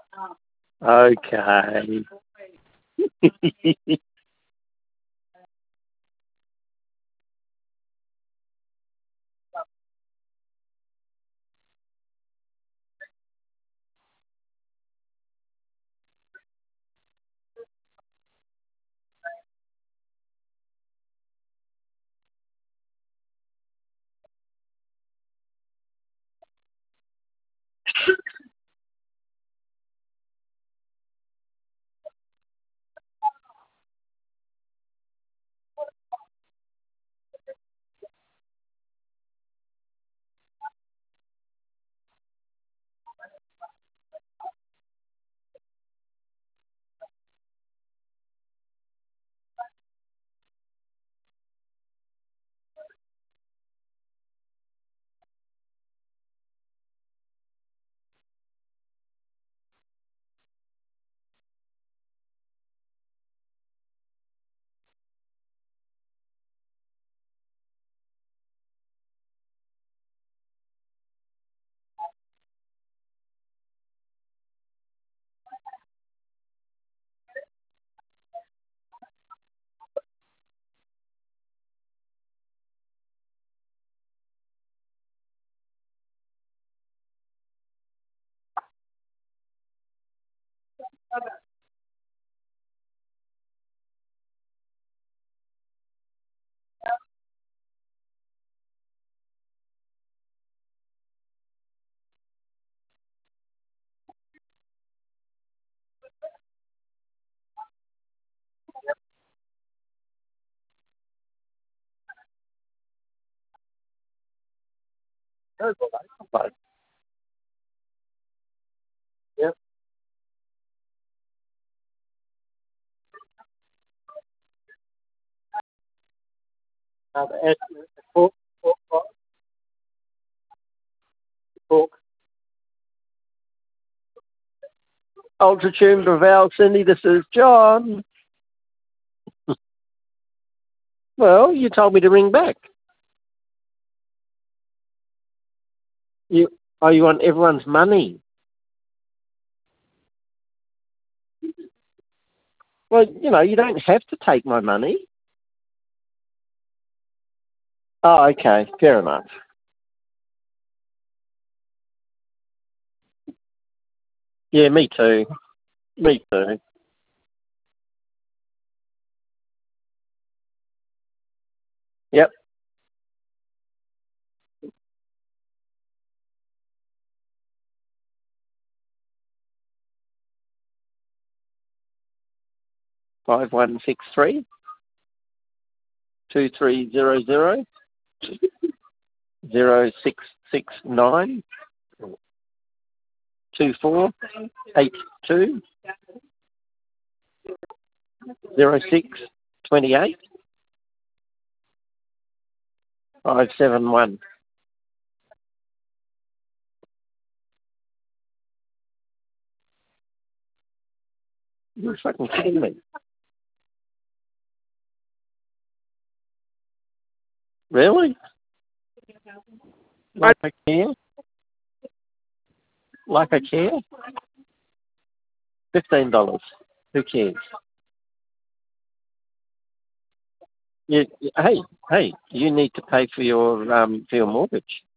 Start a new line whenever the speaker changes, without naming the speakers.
Okay. But, yep. Pork, pork, pork. Ultra Tune Prevail, Cindy, this is John. Well, you told me to ring back. You, you want everyone's money? Well, you don't have to take my money. Oh, okay, fair enough. Yeah, me too. Me too. 5163 2300 0669 2482 0628 571. You're fucking kidding me. Really? Like I care? Like I care? $15. Who cares? Hey, you need to pay for your mortgage.